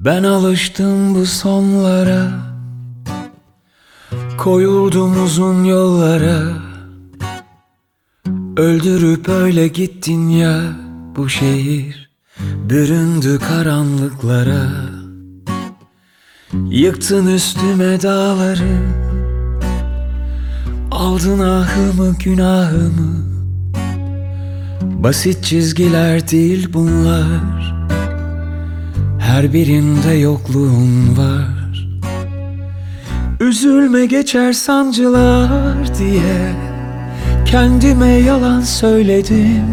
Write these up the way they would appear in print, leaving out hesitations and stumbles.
Ben alıştım bu sonlara, koyuldum uzun yollara. Öldürüp öyle gittin ya, bu şehir büründü karanlıklara. Yıktın üstüme dağları, aldın ahımı günahımı. Basit çizgiler değil bunlar, her birinde yokluğun var. Üzülme geçer sancılar diye kendime yalan söyledim.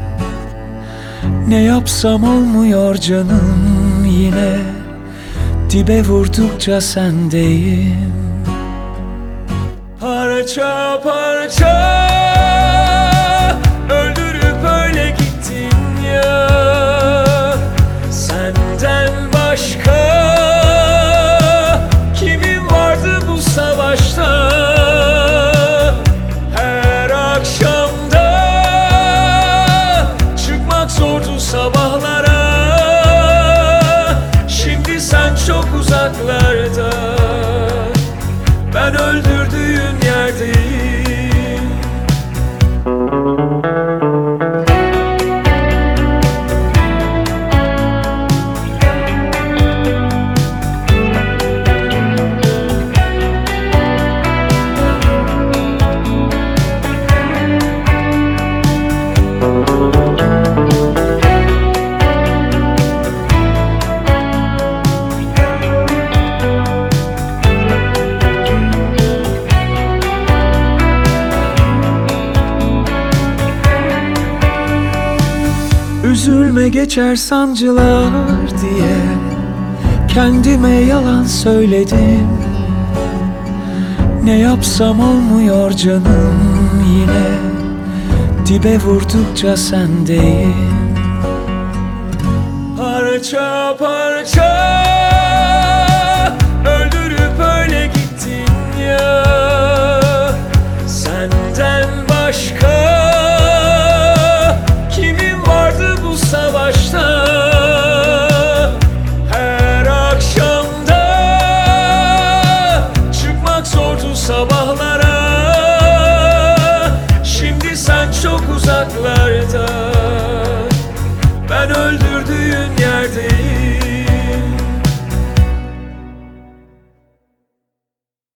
Ne yapsam olmuyor canım, yine dibe vurdukça sendeyim. Parça parça öldürüp öyle gittin ya. Senden başka kimin vardı bu savaşta? Her akşamda çıkmak zordu sabahlara. Şimdi sen çok uzaklarda, ben öldürdüğün yerdeyim. Üzülme geçer sancılar diye kendime yalan söyledim. Ne yapsam olmuyor canım, yine dibe vurdukça sendeyim. Parça parça öldürüp öyle gittin ya. Senden başka savaşta? Her akşamda çıkmak zordu sabahlara. Şimdi sen çok uzaklar,